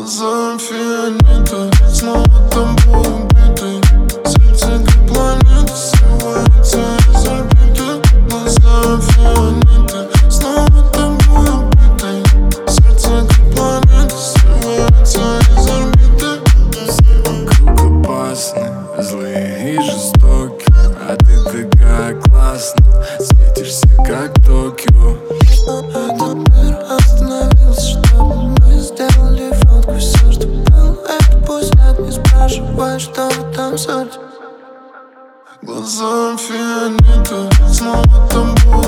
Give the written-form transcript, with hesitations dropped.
Глаза фиолета, снова тобой убиты. Сердце как планета, срывается из орбиты. Глаза фиолета, снова тобой убиты. Сердце как планета, срывается из орбиты. Все вокруг опасны, злые и жестокие, а ты такая классная, светишься как Токио. Этот мир остановился, чтобы мы сделали фотку. Все, что было, это пусть нет. Не спрашивай, что в этом суть. Глаза фиолета, снова тобой